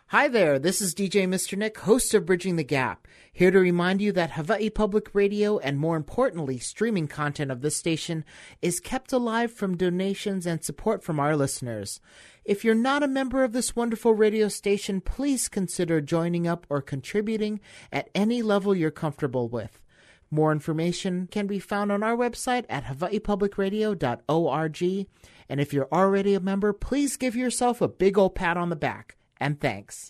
Hi there, this is DJ Mr. Nick, host of Bridging the Gap, here to remind you that Hawaii Public Radio and more importantly, streaming content of this station is kept alive from donations and support from our listeners. If you're not a member of this wonderful radio station, please consider joining up or contributing at any level you're comfortable with. More information can be found on our website at hawaiipublicradio.org, and if you're already a member, please give yourself a big old pat on the back. And thanks.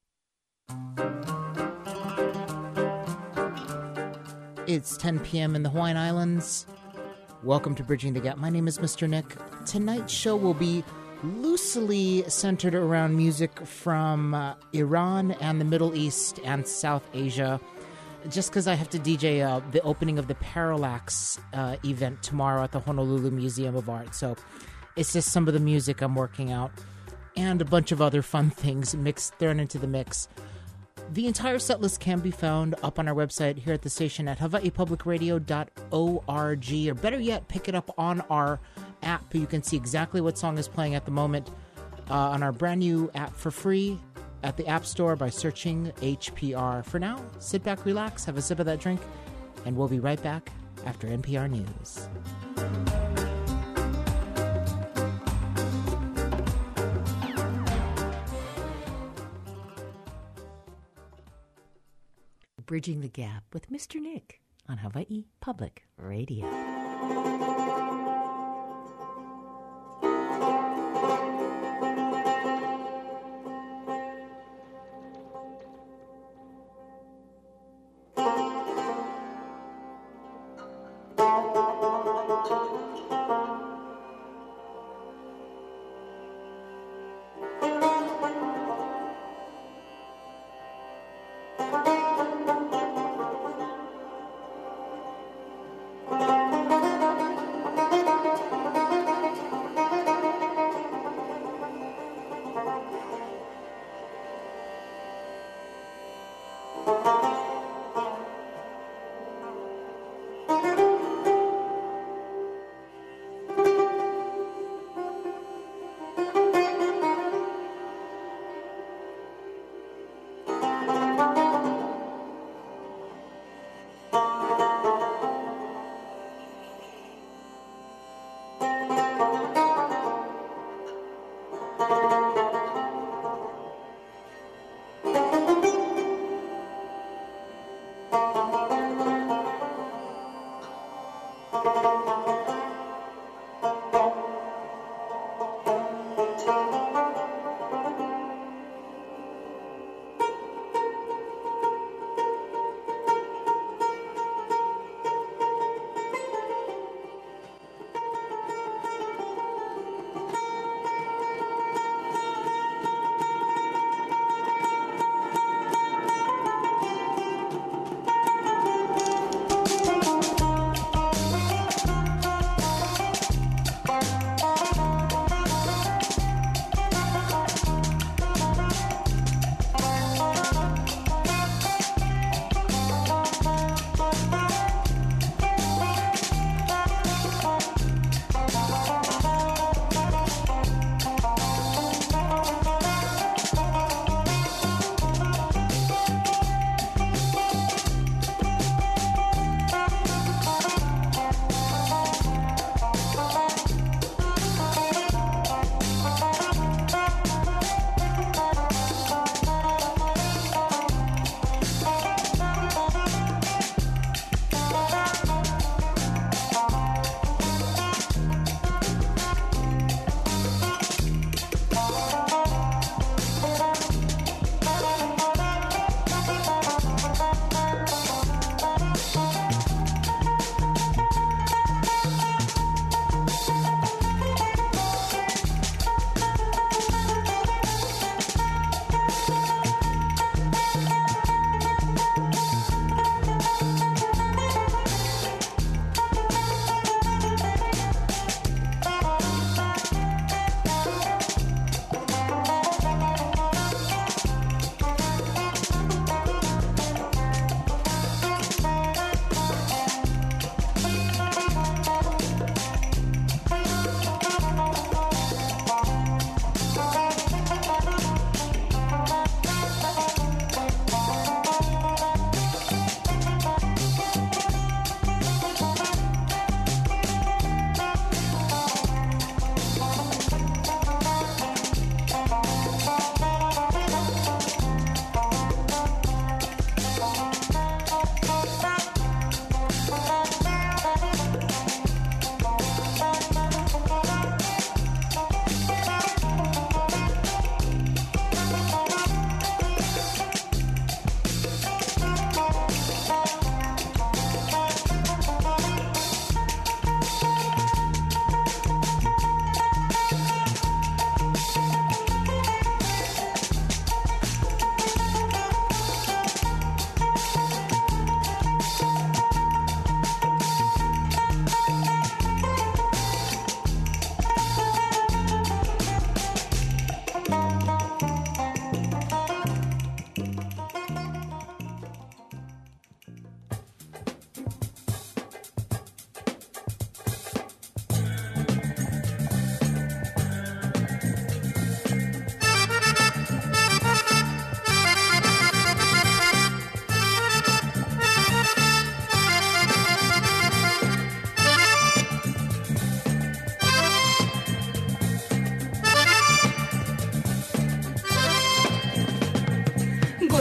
It's 10 p.m. in the Hawaiian Islands. Welcome to Bridging the Gap. My name is Mr. Nick. Tonight's show will be loosely centered around music from Iran and the Middle East and South Asia. Just because I have to DJ the opening of the Parallax event tomorrow at the Honolulu Museum of Art. So it's just some of the music I'm working out. And a bunch of other fun things thrown into the mix. The entire set list can be found up on our website here at the station at hawaiipublicradio.org, or better yet, pick it up on our app. You can see exactly what song is playing at the moment on our brand new app for free at the App Store by searching HPR. For now, sit back, relax, have a sip of that drink, and we'll be right back after NPR News. Bridging the Gap with Mr. Nick on Hawaii Public Radio.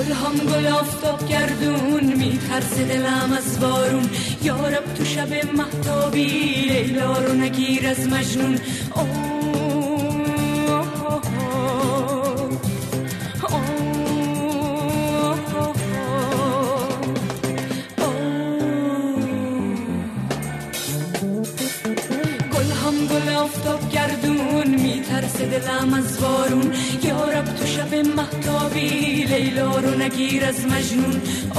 گل هم گل آفتاب گردون میترسه دلم از بارون یارب تو شب مهتابی لیلا رو نگیر از مجنون آفتاب گردون میترسه دلم از بارون یارب تو شب مهتابی لیلا رو نگیر از مجنون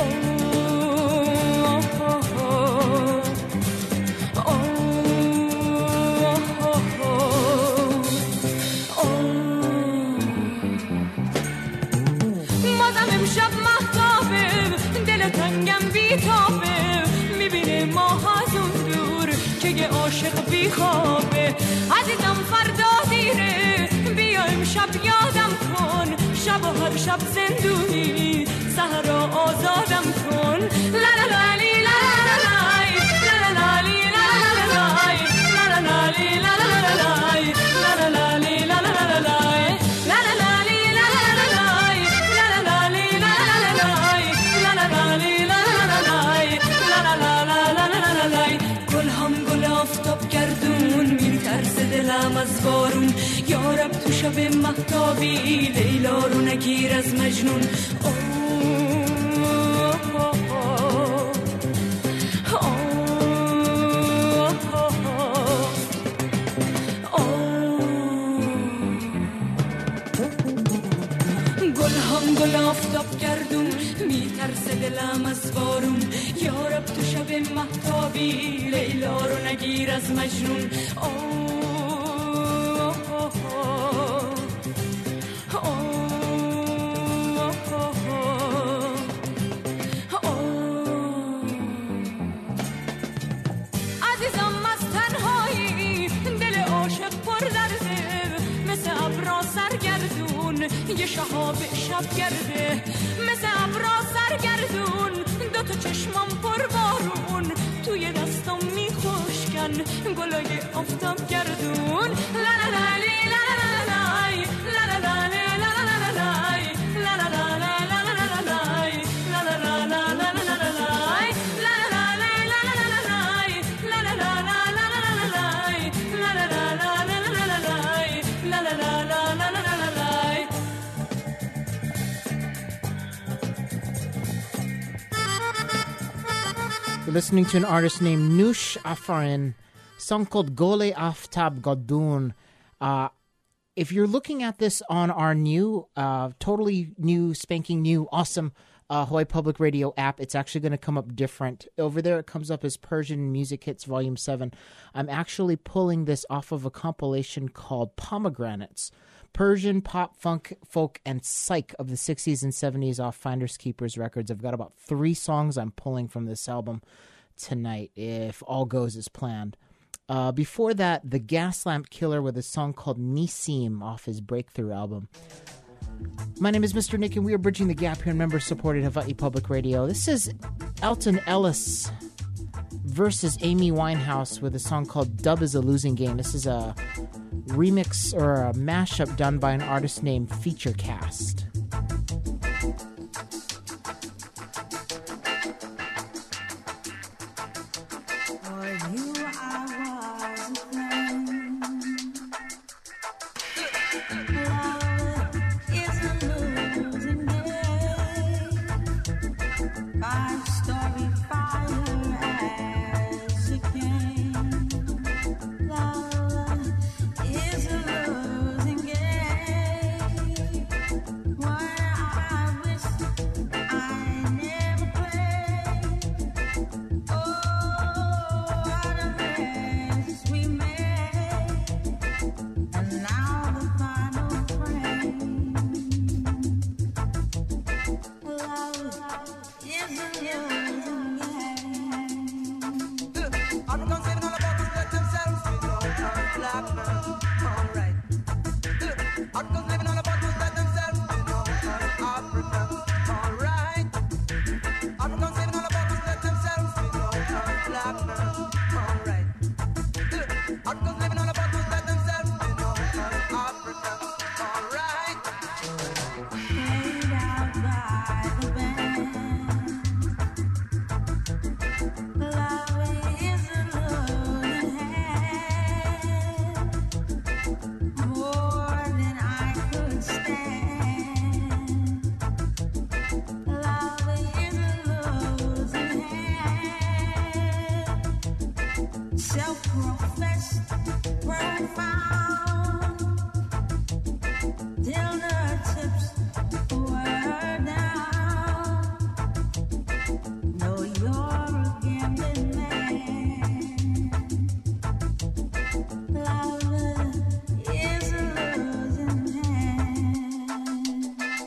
بازم امشب مهتابه دل تنگم بیتابه میبینه ماه از اون دور که یه عاشق بیخوابه عزیزم فردا دیره بیا امشب یادم کن شب و هر شب زندونی سحر آزادم کن لا لا لا لی لا لا لا لا لا لی لا لا لا لا لا لی لا لا لا لا لا لی لا لا لا لا دلم از بارون یارب تو شب مهتابی لیلا رو نگیر از مجنون گل هم گل آفتاب گردون میترسه دلم از بارون یارب تو شب مهتابی لیلا رو نگیر از مجنون یه شهاب شب گرده مثل ابرا سرگردون دو تا چشمم پر بارون توی دستم میخوشکن گلای آفتاب گردون لا لا لا لی لا لا لا لا لا لا لی لا لا لا لا لا لا لا Listening to an artist named Noosh Afarin, song called Gole Aftab Gadun. If you're looking at this on our new, totally new, spanking new, awesome Hawaii Public Radio app, it's actually going to come up different. Over there, it comes up as Persian Music Hits Volume 7. I'm actually pulling this off of a compilation called Pomegranates. Persian pop, funk, folk, and psych of the 60s and 70s off Finders Keepers records. I've got about 3 songs I'm pulling from this album tonight, if all goes as planned. Before that, The Gaslamp Killer with a song called Nisim off his Breakthrough album. My name is Mr. Nick, and we are bridging the gap here in member-supported Hawaii Public Radio. This is Elton Ellis versus Amy Winehouse with a song called Dub is a Losing Game. This is a remix or a mashup done by an artist named Featurecast. Is a losing game. Why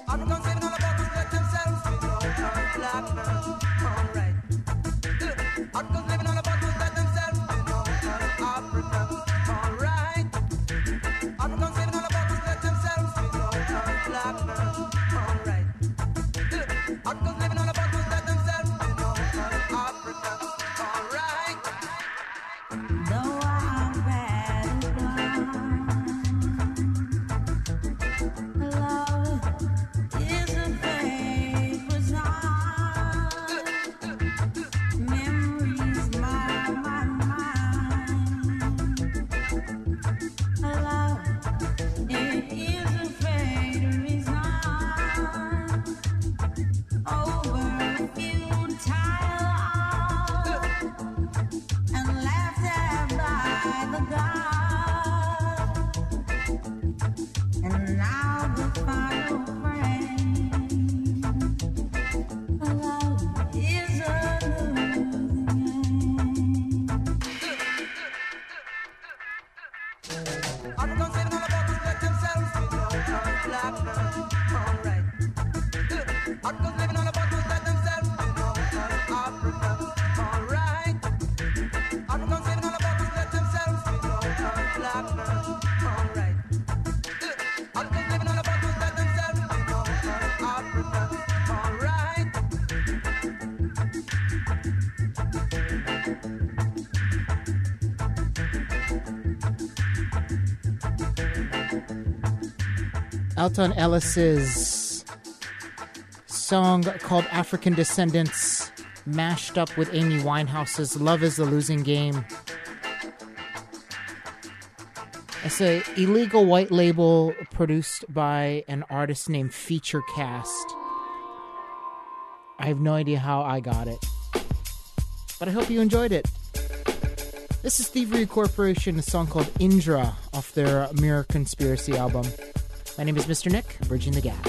Alton Ellis's song called African Descendants, mashed up with Amy Winehouse's Love is the Losing Game. It's an illegal white label produced by an artist named Featurecast. I have no idea how I got it, but I hope you enjoyed it. This is Thievery Corporation, a song called Indra off their Mirror Conspiracy album. My name is Mr. Nick, Bridging the Gap.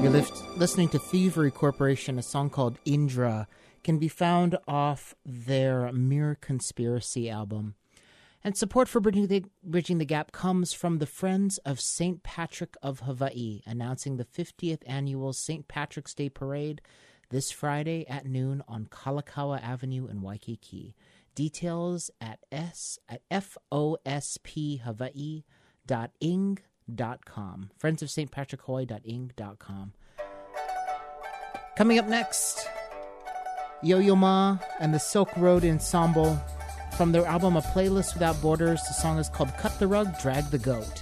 Listening to Thievery Corporation, a song called Indra, can be found off their Mirror Conspiracy album. And support for Bridging the Gap comes from the Friends of St. Patrick of Hawaii, announcing the 50th annual St. Patrick's Day Parade this Friday at noon on Kalakaua Avenue in Waikiki. Details at fosphawaii.ing.com. Friends of St. Patrick Hawaii.ing.com. Coming up next, Yo-Yo Ma and the Silk Road Ensemble. From their album A Playlist Without Borders, the song is called Cut the Rug, Drag the Goat.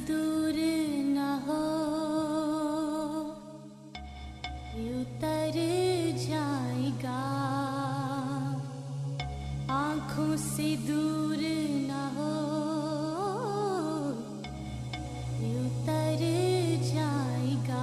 दूर न हो उतर जाएगा आँखों से दूर न हो उतर जाएगा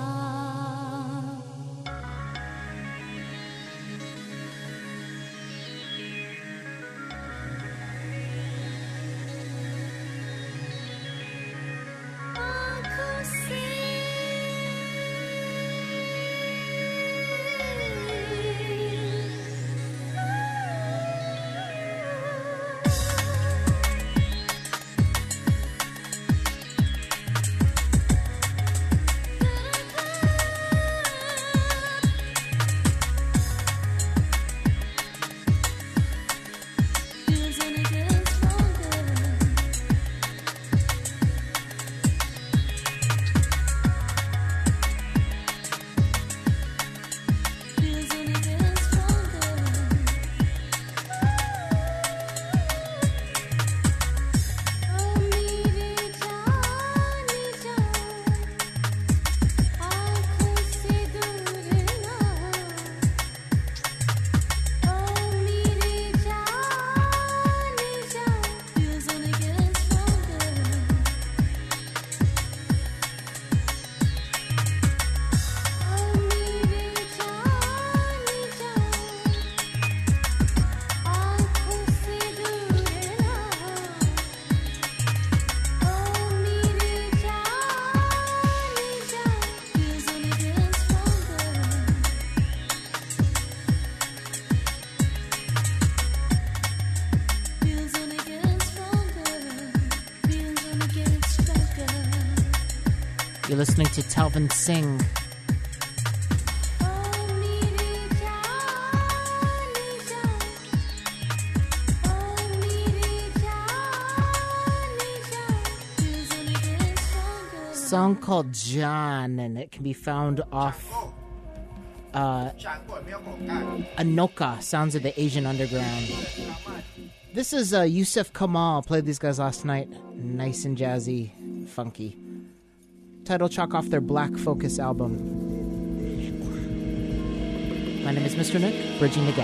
You're listening to Talvin Singh. Song called John, and it can be found off Anoka, Sounds of the Asian Underground. This is Yusef Kamal. Played these guys last night. Nice and jazzy, funky. Title track off their Black Focus album. My name is Mr. Nick, Bridging the Gap.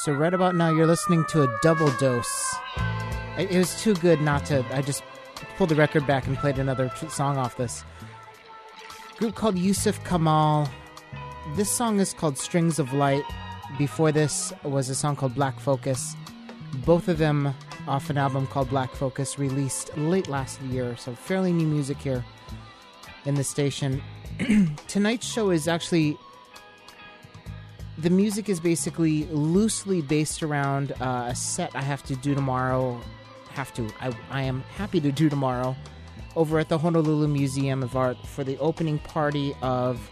So right about now, you're listening to a double dose. It was too good not to... I just pulled the record back and played another song off this. Group called Yusuf Kamal. This song is called Strings of Light. Before this was a song called Black Focus. Both of them off an album called Black Focus, released late last year, so fairly new music here in the station. Tonight's show is actually... The music is basically loosely based around a set I have to do tomorrow. I am happy to do tomorrow over at the Honolulu Museum of Art for the opening party of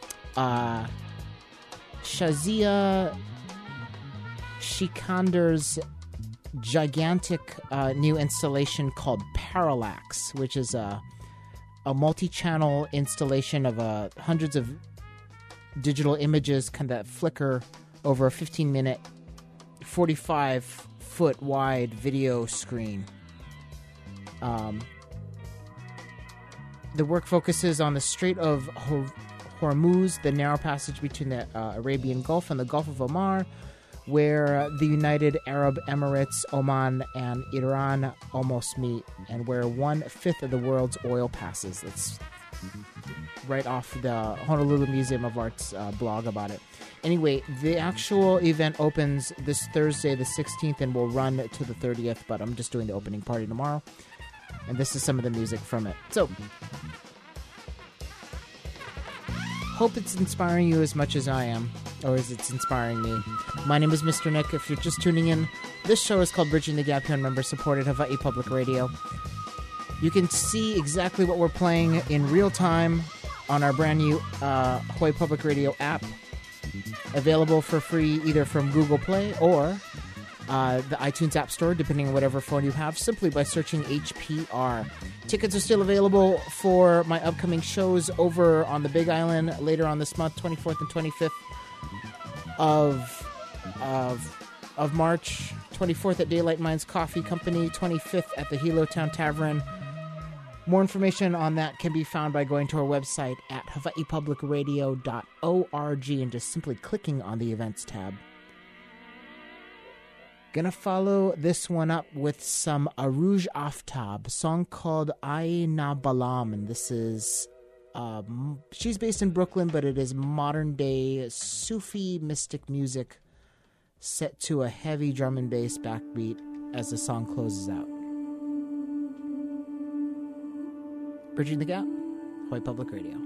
Shazia Shikandar's gigantic new installation called Parallax, which is a multi-channel installation of hundreds of digital images that flicker over a 15-minute, 45-foot wide video screen. The work focuses on the Strait of Hormuz, the narrow passage between the Arabian Gulf and the Gulf of Omar, where the United Arab Emirates, Oman, and Iran almost meet, and where 1/5 of the world's oil passes. That's right off the Honolulu Museum of Art's blog about it. Anyway, the actual event opens this Thursday, the 16th, and will run to the 30th, but I'm just doing the opening party tomorrow. And this is some of the music from it. So, hope it's inspiring you as much as I am, or as it's inspiring me. My name is Mr. Nick. If you're just tuning in, this show is called Bridging the Gap here on member-supported Hawaii Public Radio. You can see exactly what we're playing in real time on our brand new Hawaii Public Radio app, available for free either from Google Play or the iTunes App Store, depending on whatever phone you have, simply by searching HPR. Tickets are still available for my upcoming shows over on the Big Island later on this month, 24th and 25th of March. 24th at Daylight Mines Coffee Company, 25th at the Hilo Town Tavern. More information on that can be found by going to our website at hawaiipublicradio.org and just simply clicking on the events tab. Gonna follow this one up with some Aruj Aftab, a song called Aina Balam, and this is she's based in Brooklyn, but it is modern day Sufi mystic music set to a heavy drum and bass backbeat as the song closes out. Bridging the Gap, Hawaii Public Radio.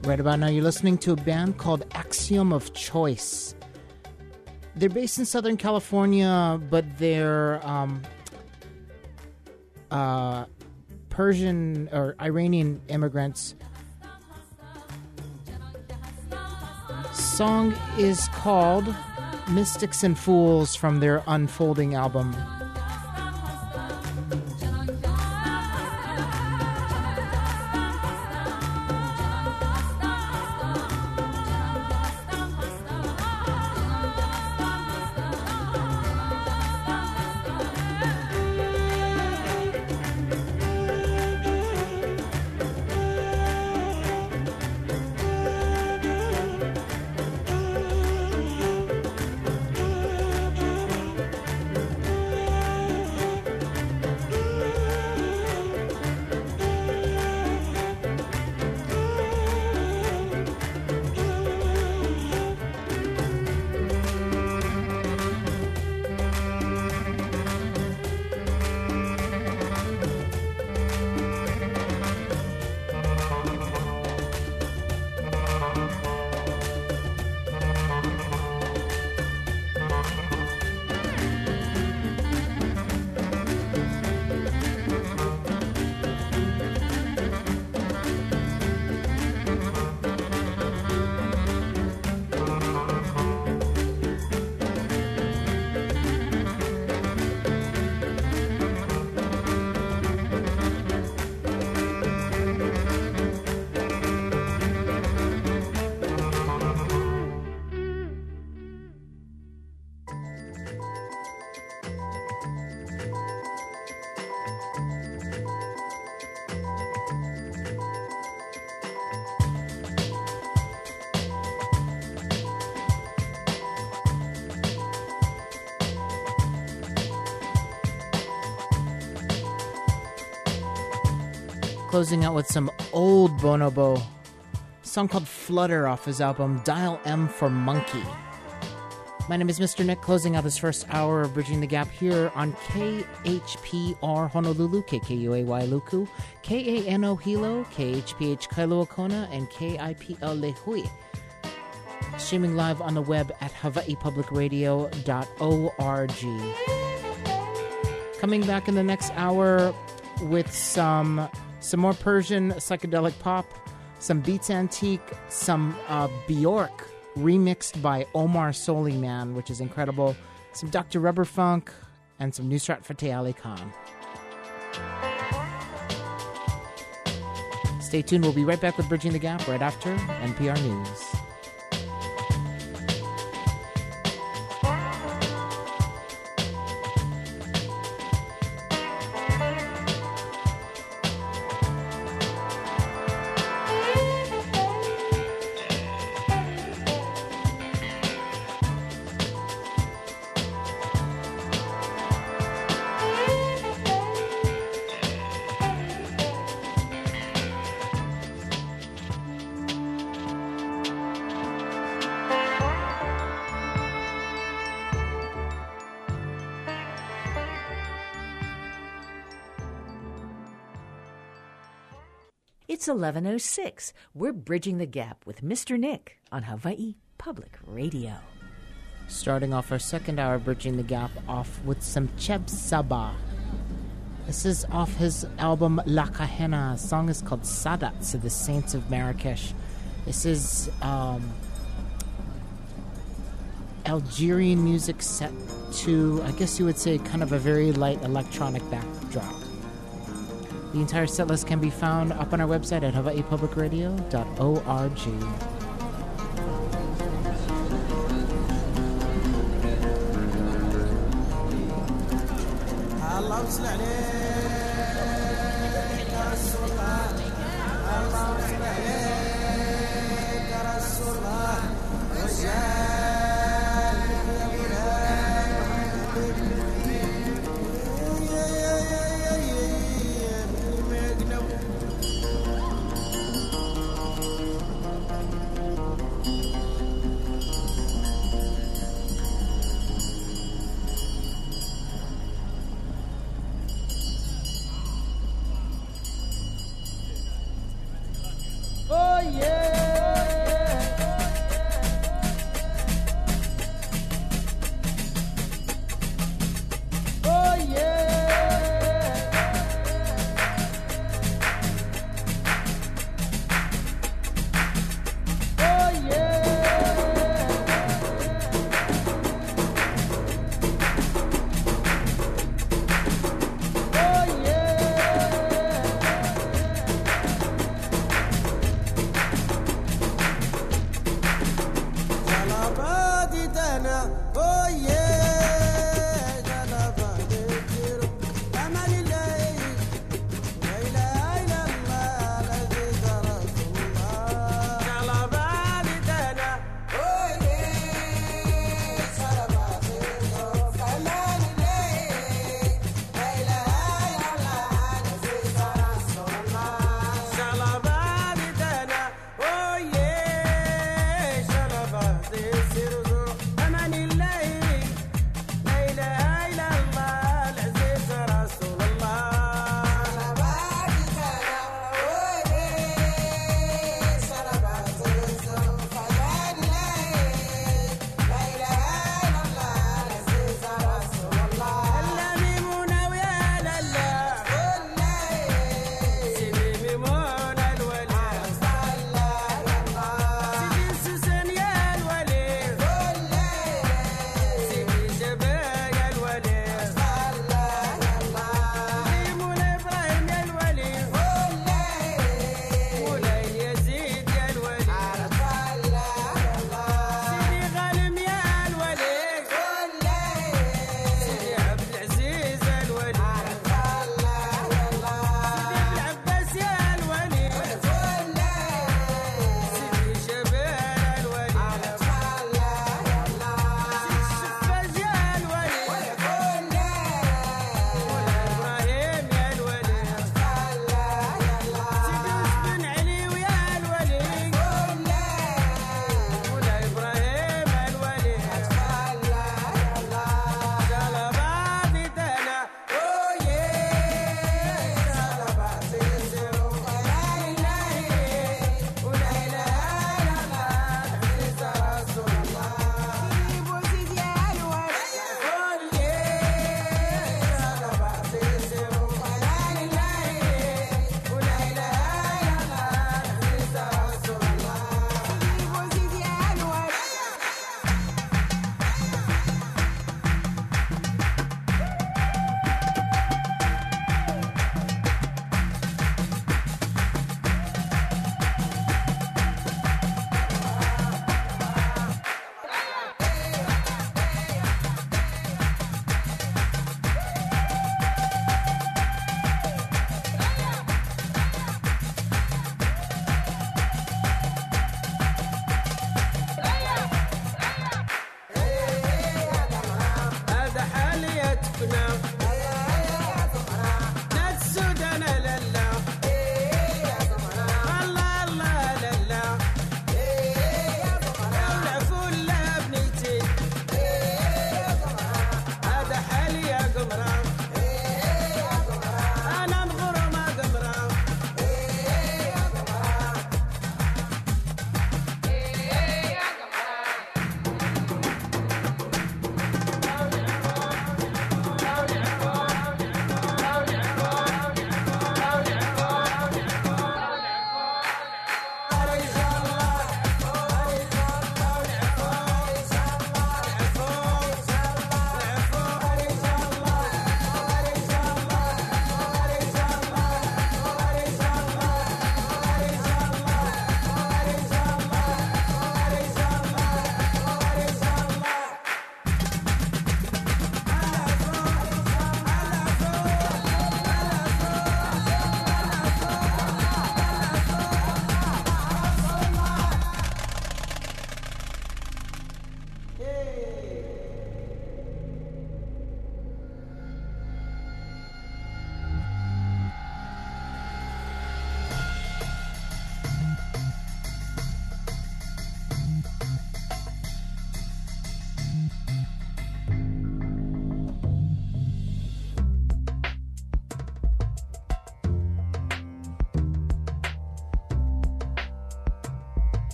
Right about now, you're listening to a band called Axiom of Choice. They're based in Southern California, but they're Persian or Iranian immigrants. Song is called Mystics and Fools from their Unfolding album. Closing out with some old Bonobo, a song called Flutter off his album Dial M for Monkey. My name is Mr. Nick, closing out this first hour of Bridging the Gap here on KHPR Honolulu, KKUAY Luku, KANO Hilo, KHPH Kailua-Kona, and KIPL Lehui. Streaming live on the web at hawaiipublicradio.org. Coming back in the next hour with some more Persian psychedelic pop, some Beats Antique, some Bjork remixed by Omar Soliman, which is incredible, some Dr. Rubber Funk, and some Nusrat Fateh Ali Khan. Stay tuned. We'll be right back with Bridging the Gap right after NPR News. It's 11:06. We're Bridging the Gap with Mr. Nick on Hawaii Public Radio. Starting off our second hour, Bridging the Gap, off with some Cheb Saba. This is off his album La Kahena. The song is called Sadat, to the Saints of Marrakesh. This is Algerian music set to, I guess you would say, kind of a very light electronic backdrop. The entire setlist can be found up on our website at hawaiipublicradio.org. Oh yeah!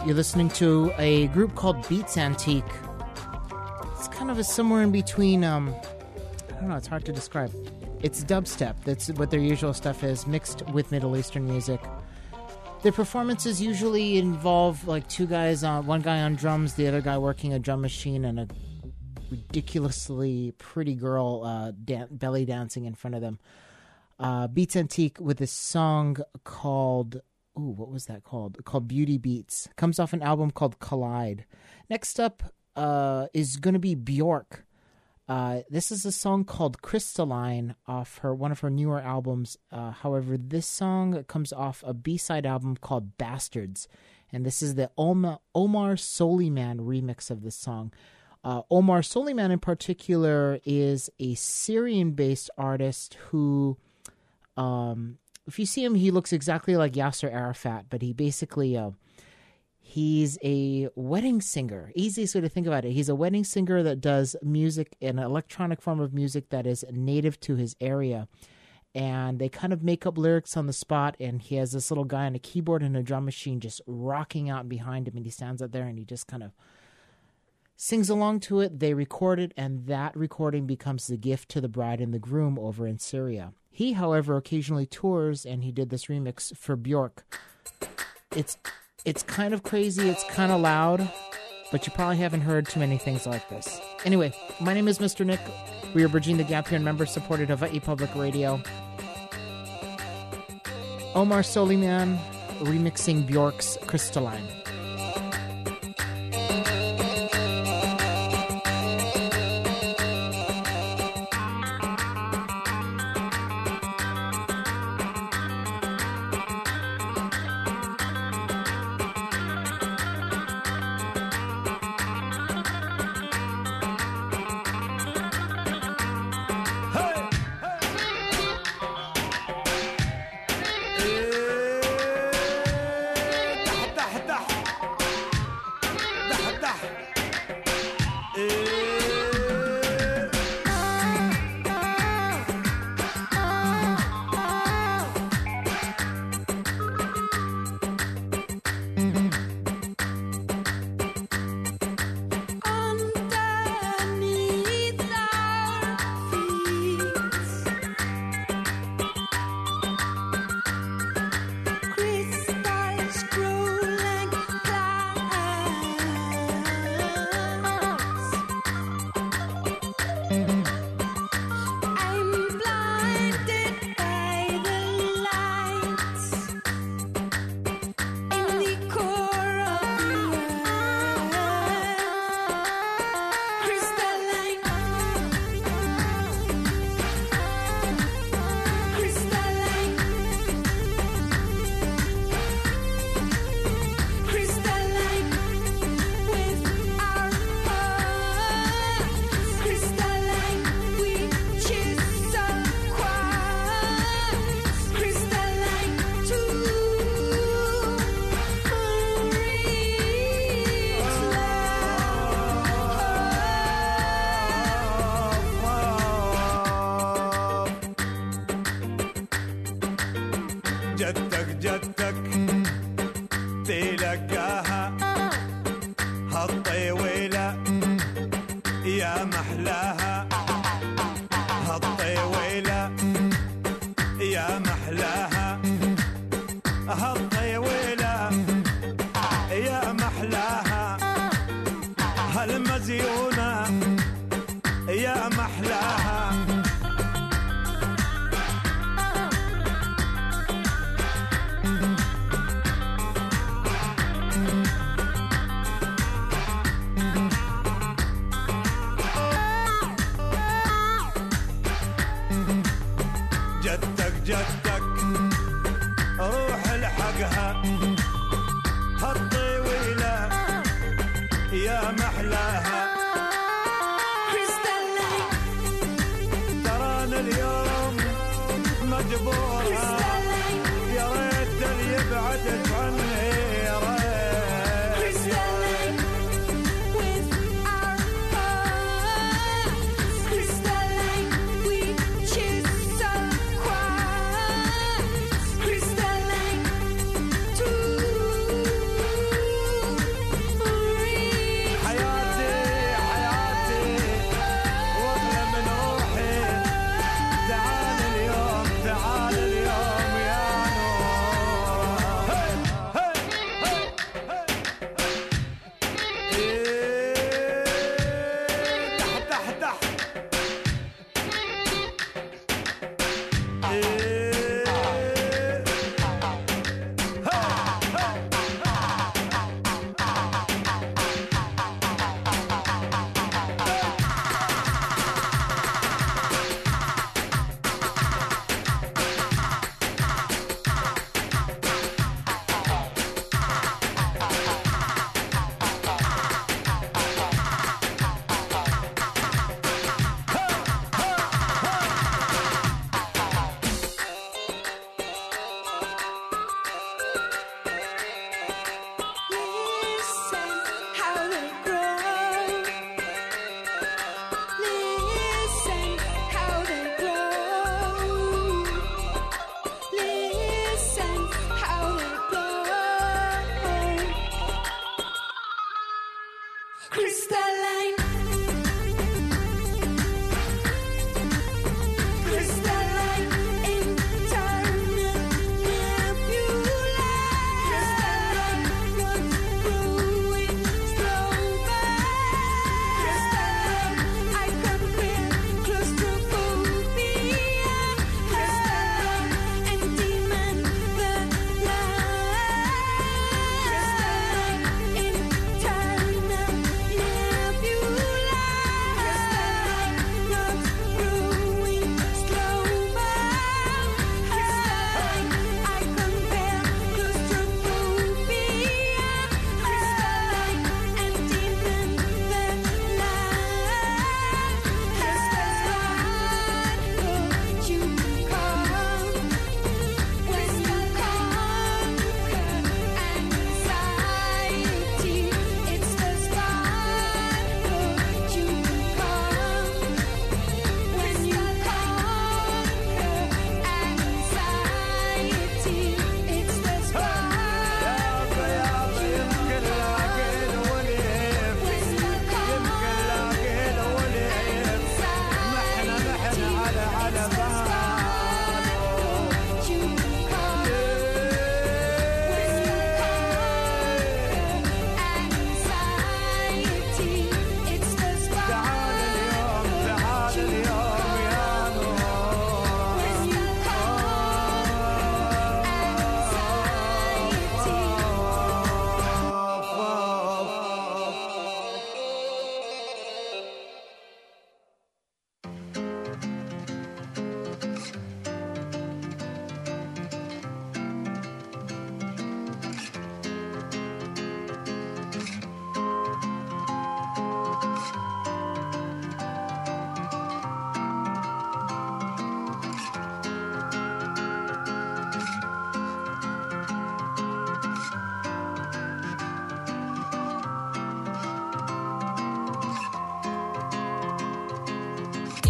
You're listening to a group called Beats Antique. It's kind of a somewhere in between, I don't know, it's hard to describe. It's dubstep. That's what their usual stuff is, mixed with Middle Eastern music. Their performances usually involve like two guys, one guy on drums, the other guy working a drum machine, and a ridiculously pretty girl belly dancing in front of them. Beats Antique with a song called... Ooh, what was that called? Called Beauty Beats. Comes off an album called Collide. Next up is going to be Bjork. This is a song called Crystalline off one of her newer albums. However, this song comes off a B-side album called Bastards. And this is the Omar Soliman remix of this song. Omar Soliman in particular is a Syrian-based artist who... if you see him, he looks exactly like Yasser Arafat, but he basically, he's a wedding singer. Easiest way to think about it. He's a wedding singer that does music, an electronic form of music that is native to his area. And they kind of make up lyrics on the spot, and he has this little guy on a keyboard and a drum machine just rocking out behind him, and he stands out there and he just kind of sings along to it. They record it, and that recording becomes the gift to the bride and the groom over in Syria. He, however, occasionally tours, and he did this remix for Bjork. It's kind of crazy, it's kind of loud, but you probably haven't heard too many things like this. Anyway, my name is Mr. Nick. We are bridging the gap here in member-supported Hawaii Public Radio. Omar Soliman remixing Bjork's Crystalline.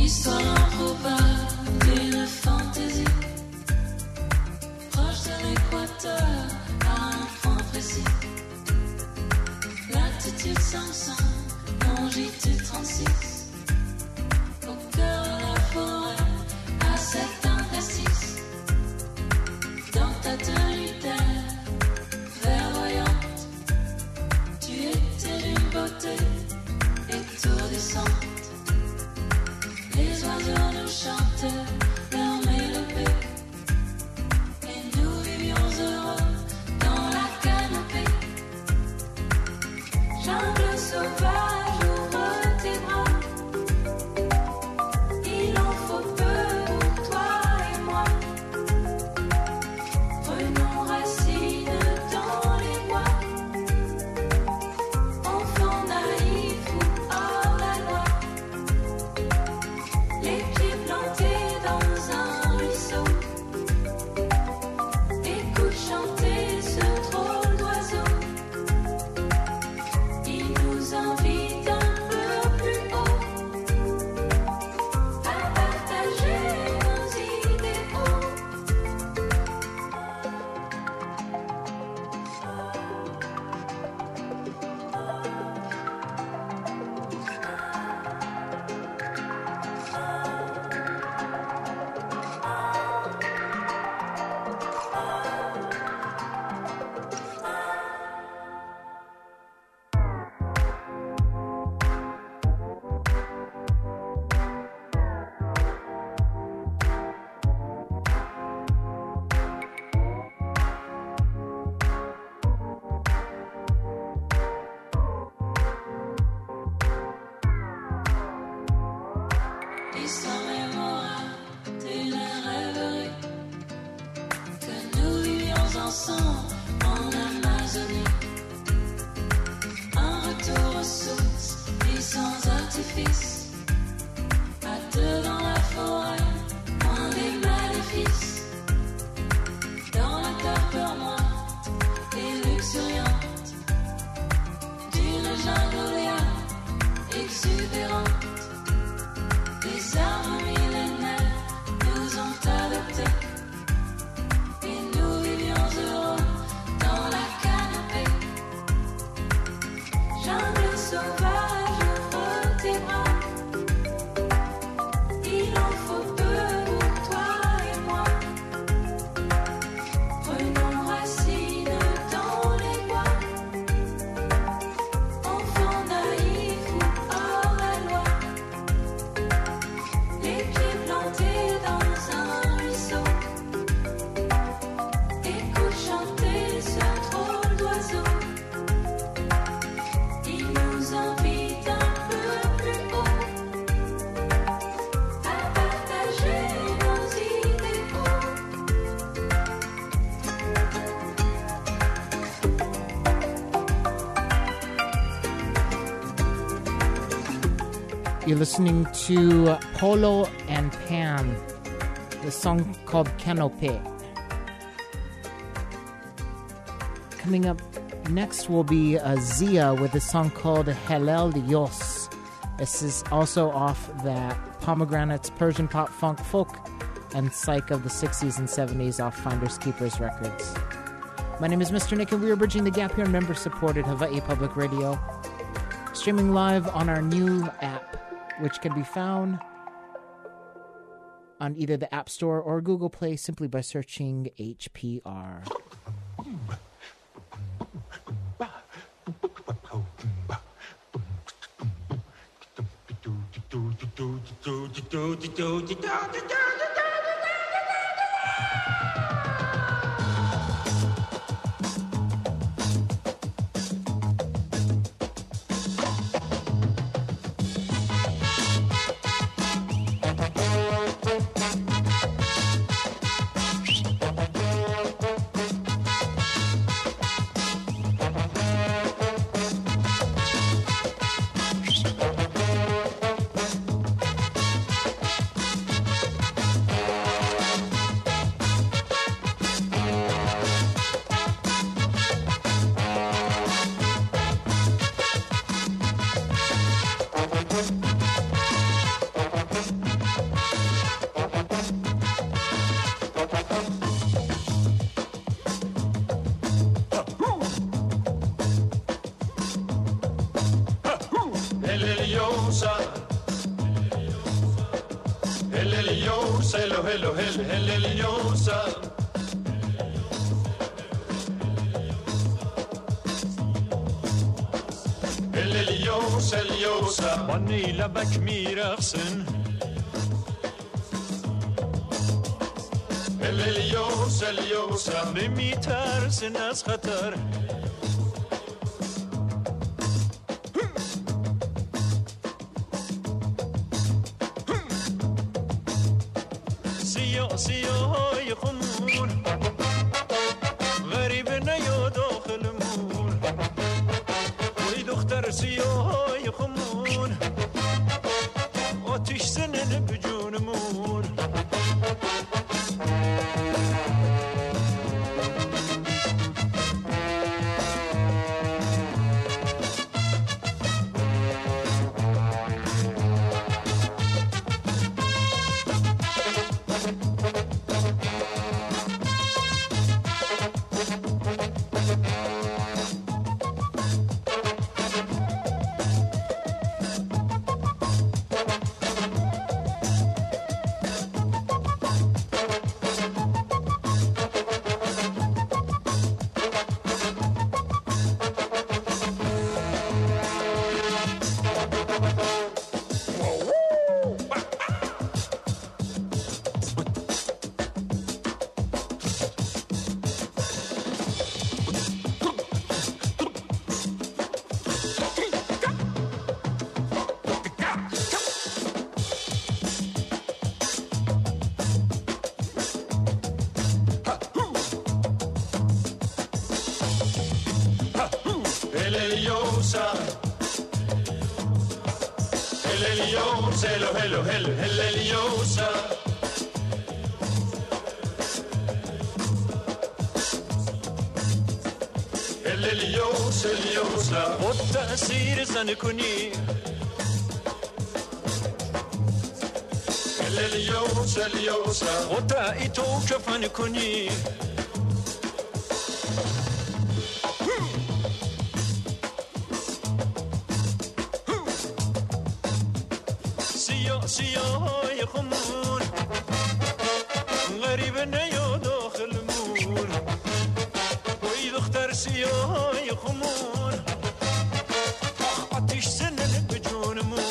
Histoire improbable d'une fantaisie, proche de l'équateur à un point précis. Latitude 500, longitude 36, au cœur de la forêt, à cet interstice. Dans ta tenue d'air verdoyante, tu étais d'une beauté étourdissante. Les oiseaux nous chantaient leur mélopée, et nous vivions heureux dans la canopée. Jungle sauvage, ouvre tes bras, il en faut peu pour toi et moi. Prenons racine dans les bois, enfants naïfs ou hors la loi. Les pieds plantés dans un ruisseau, écoute chanter ce drôle d'oiseau. Il nous invite un peu plus haut à partager nos idéaux. L'histoire mémorable d'une rêverie que nous vivions ensemble en Amazonie. Un retour aux sources et sans artifice, à deux dans la forêt, loin des maléfices. Dans la torpeur moite et luxuriante d'une jungle exubérante. Les arbres millénaires nous ont adoptés, et nous vivions heureux dans la canopée. Jungle sauvage, ouvre tes bras, il en faut peu pour toi et moi. Prenons racine dans les bois, enfants naïfs ou hors la loi. Les pieds plantés dans un ruisseau, écoute chanter ce drôle d'oiseau. Il nous invite un peu plus haut à partager nos idéaux. You're listening to Polo and Pan, the song called Canopé. Coming up next will be Zia with a song called Helel Dios. This is also off that Pomegranates, Persian pop, funk, folk, and psych of the 60s and 70s off Finders Keepers Records. My name is Mr. Nick, and we are bridging the gap here on member-supported Hawaii Public Radio, streaming live on our new app, which can be found on either the App Store or Google Play simply by searching HPR. hello, hello, hello, heliosa. Heliosa. بانی لبک میرقصن هلیوسا نمیترسن از خطر سیاهای خمون غریب نیا داخلمون وی دختر سیاهای خمون آتیش زنن به جونمون Hello, heliosa. Heliosa. خود تأثیر زن کنی heliosa. خود تایی تو کفن کنی سیاهای خمون غریب نیا داخلمون وی دختر سیاهای خمون آتیش زنن به جونمون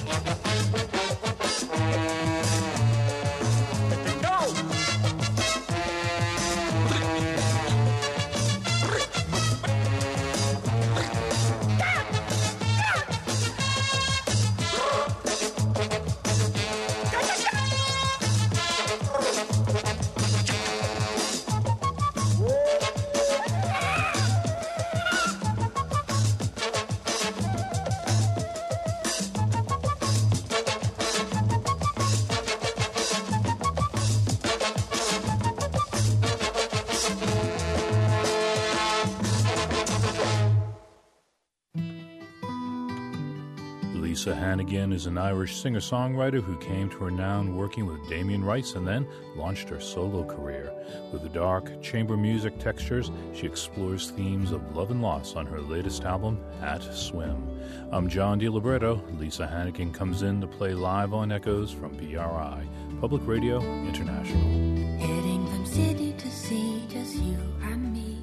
Lisa Hannigan is an Irish singer-songwriter who came to renown working with Damien Rice and then launched her solo career. With dark chamber music textures, she explores themes of love and loss on her latest album, At Swim. I'm John DiLibretto. Lisa Hannigan comes in to play live on Echoes from PRI, Public Radio International. Heading from city to sea, just you and me.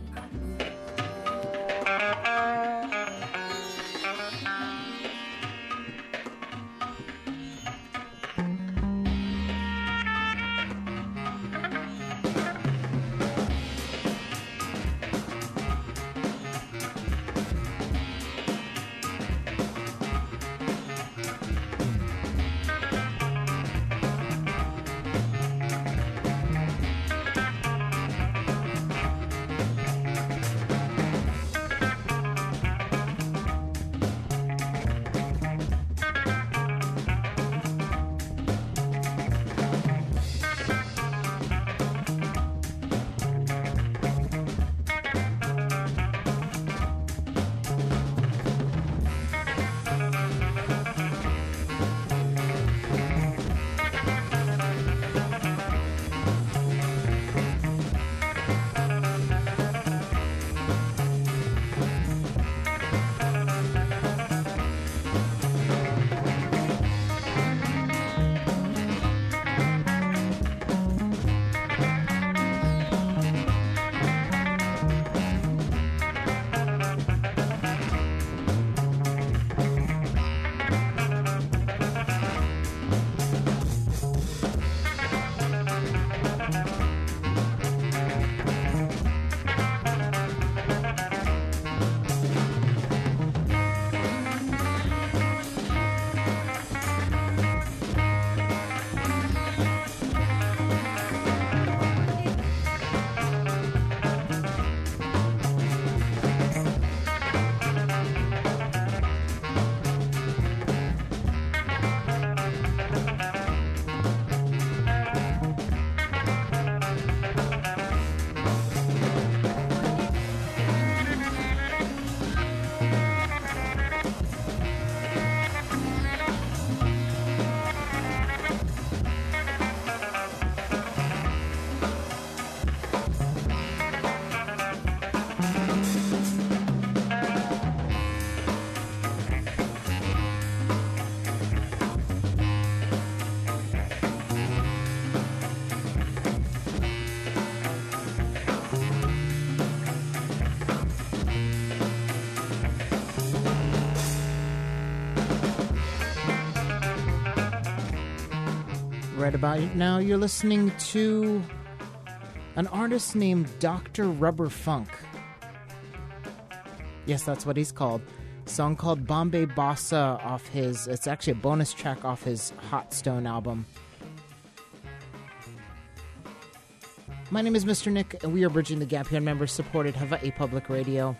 right about now, you're listening to an artist named Dr. Rubber Funk. Yes, that's what he's called. A song called Bombay Bossa off his... It's actually a bonus track off his Hot Stone album. My name is Mr. Nick, and we are Bridging the Gap here on member-supported Hawaii Public Radio.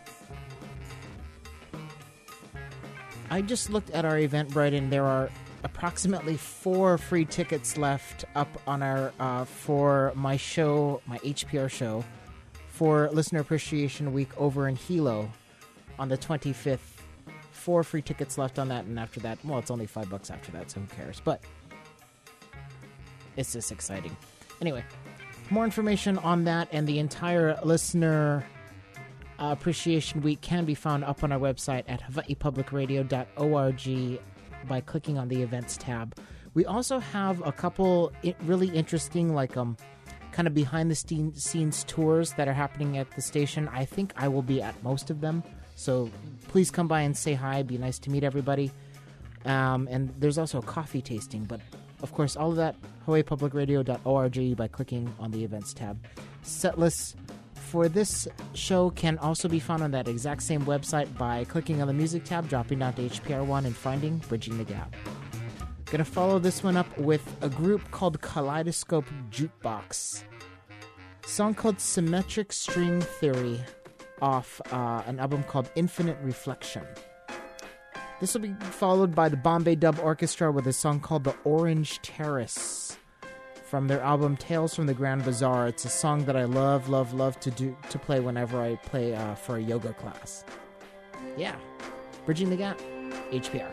I just looked at our Eventbrite, and there are approximately 4 free tickets left up on our for my show, my HPR show, for Listener Appreciation Week over in Hilo on the 25th. 4 free tickets left on that, and after that, well, it's only $5 after that, so who cares? But it's just exciting. Anyway, more information on that and the entire Listener Appreciation Week can be found up on our website at hawaiipublicradio.org by clicking on the events tab. We also have a couple really interesting, like kind of behind the scenes tours that are happening at the station. I think I will be at most of them, so please come by and say hi. It'd be nice to meet everybody. And there's also a coffee tasting, but of course, all of that, hawaiipublicradio.org by clicking on the events tab. Setlists for this show can also be found on that exact same website by clicking on the music tab, dropping down to HPR1 and finding Bridging the Gap. Gonna follow this one up with a group called Kaleidoscope Jukebox. Song called Symmetric String Theory off an album called Infinite Reflection. This will be followed by the Bombay Dub Orchestra with a song called The Orange Terrace from their album Tales from the Grand Bazaar. It's a song that I love to play whenever I play for a yoga class. Yeah, Bridging the Gap, HPR.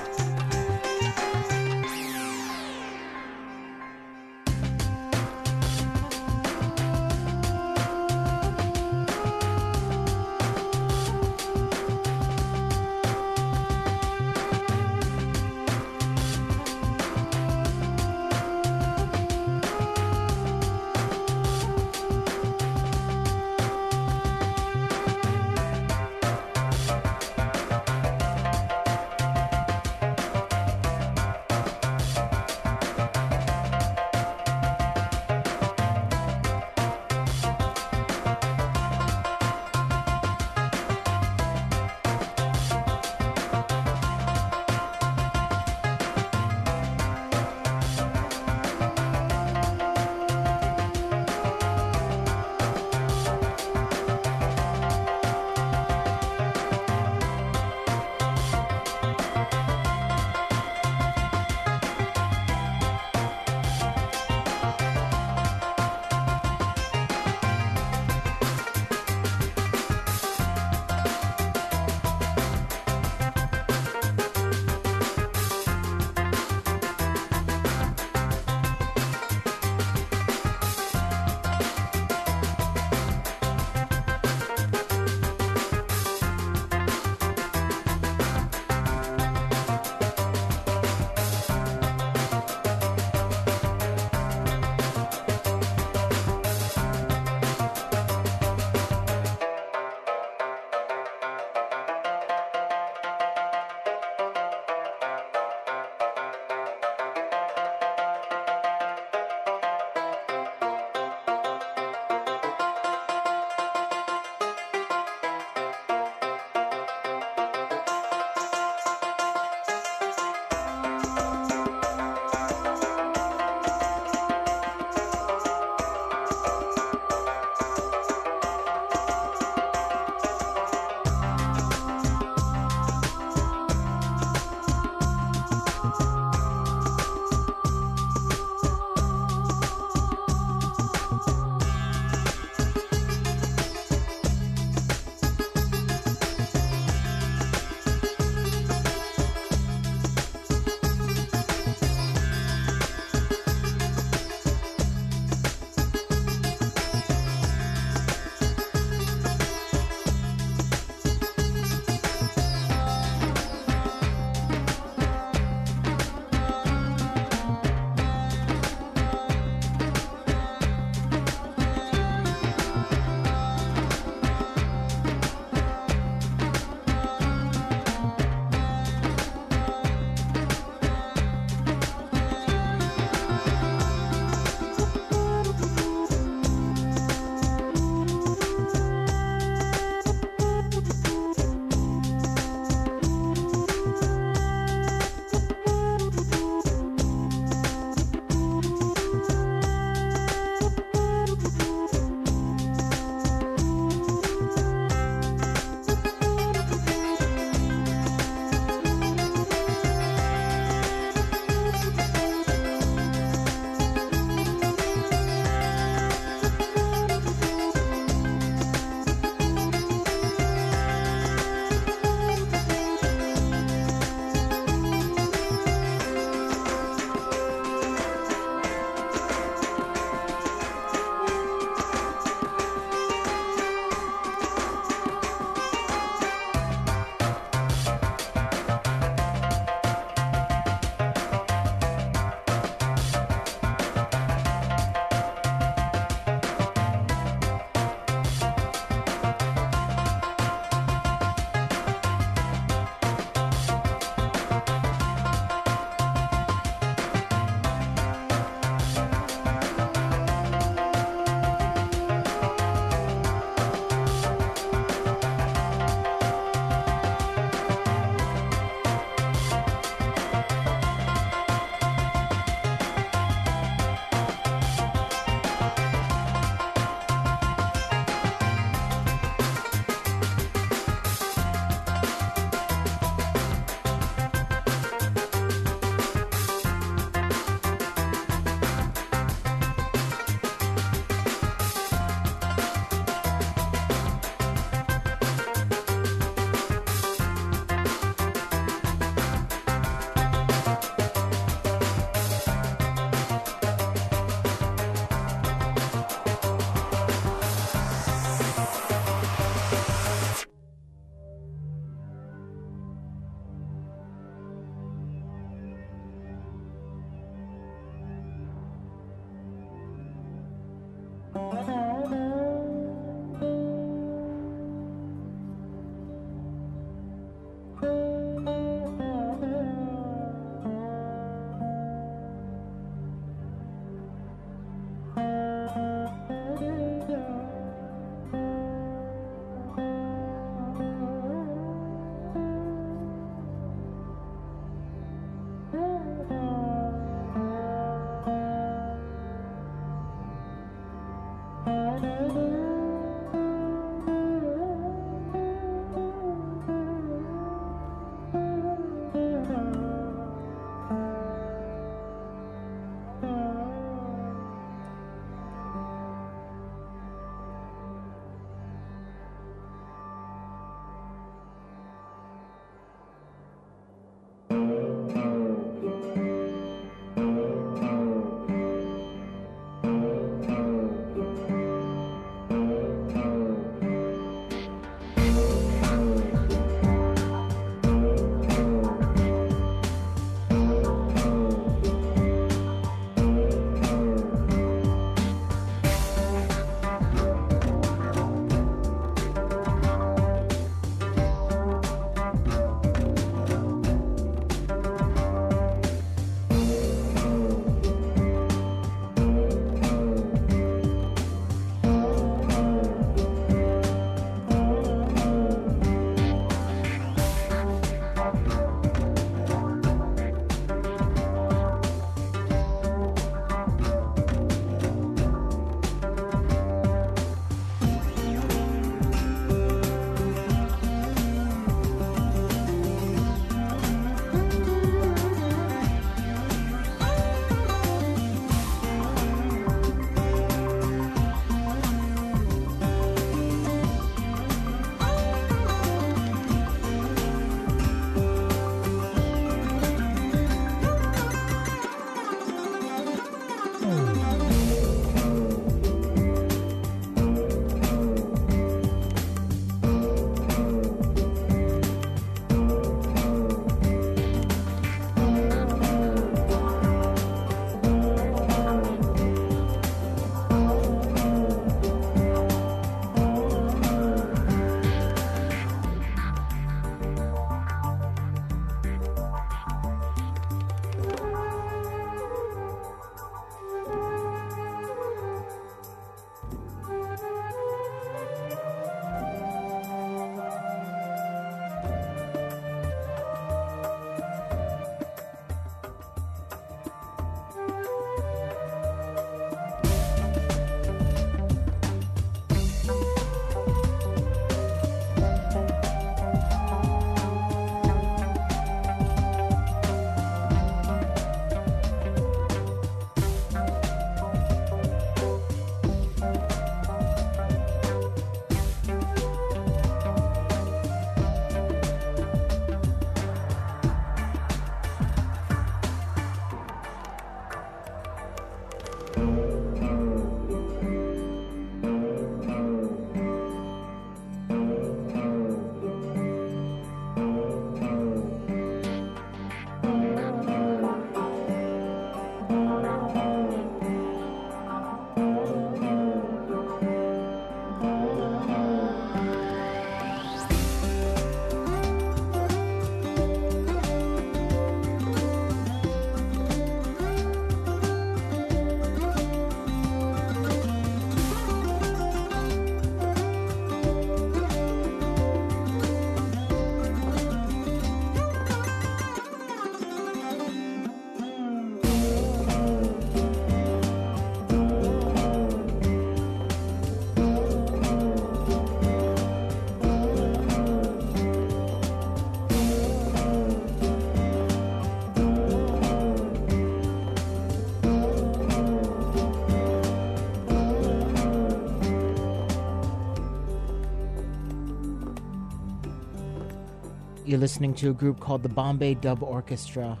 You're listening to a group called the Bombay Dub Orchestra.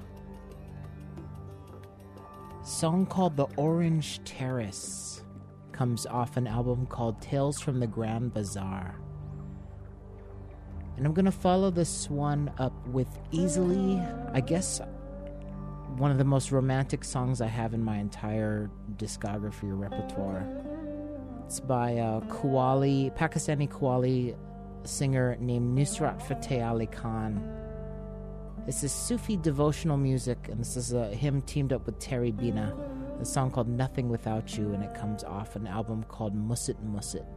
Song called The Orange Terrace comes off an album called Tales from the Grand Bazaar. And I'm going to follow this one up with easily, I guess, one of the most romantic songs I have in my entire discography or repertoire. It's by a Pakistani Qawwali singer named Nusrat Fateh Ali Khan. This is Sufi devotional music, and this is him teamed up with Terry Bina. a song called Nothing Without You, and it comes off an album called Muss It, Muss It.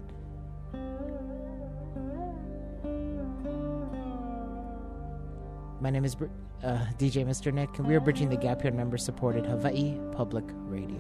My name is DJ Mr. Nick, and we are bridging the gap here on member-supported Hawaii Public Radio.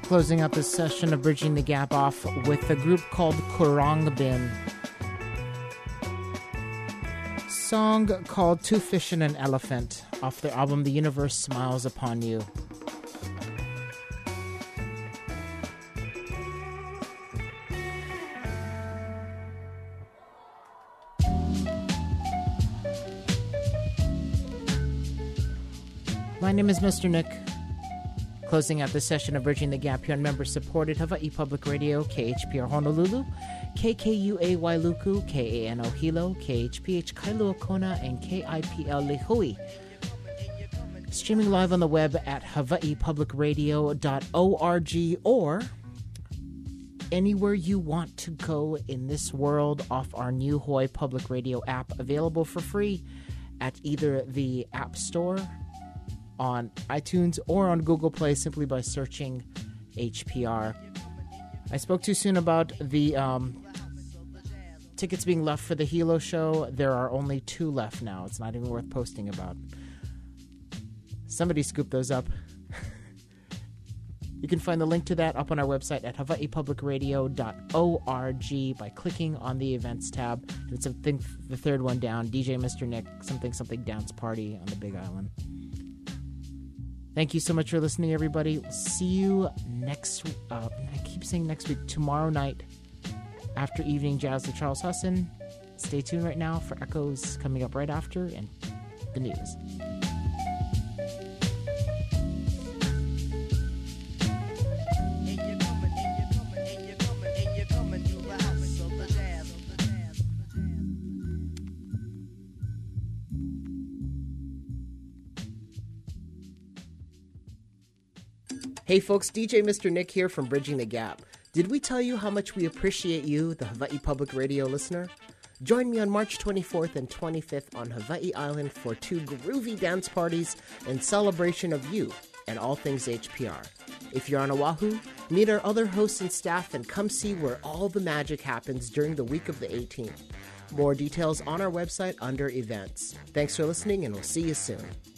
Closing out this session of Bridging the Gap off with a group called Kurangbin. Song called Two Fish and an Elephant off their album The Universe Smiles Upon You. My name is Mr. Nick. Closing out this session of Bridging the Gap here on member-supported Hawaii Public Radio, KHPR Honolulu, KKUA Wailuku, KANO Hilo, KHPH Kailua Kona, and KIPL Lihue. Streaming live on the web at hawaiipublicradio.org or anywhere you want to go in this world off our new Hawaii Public Radio app, available for free at either the App Store, on iTunes, or on Google Play simply by searching HPR. I spoke too soon about the tickets being left for the Hilo show. There are only 2 left now. It's not even worth posting about. Somebody scoop those up. You can find the link to that up on our website at hawaiipublicradio.org by clicking on the events tab. And it's the third one down, DJ Mr. Nick, something dance party on the Big Island. Thank you so much for listening, everybody. We'll see you next, I keep saying next week, tomorrow night after Evening Jazz with Charles Husson. Stay tuned right now for Echoes coming up right after and the news. Hey folks, DJ Mr. Nick here from Bridging the Gap. Did we tell you how much we appreciate you, the Hawaii Public Radio listener? Join me on March 24th and 25th on Hawaii Island for 2 groovy dance parties in celebration of you and all things HPR. If you're on Oahu, meet our other hosts and staff and come see where all the magic happens during the week of the 18th. More details on our website under events. Thanks for listening, and we'll see you soon.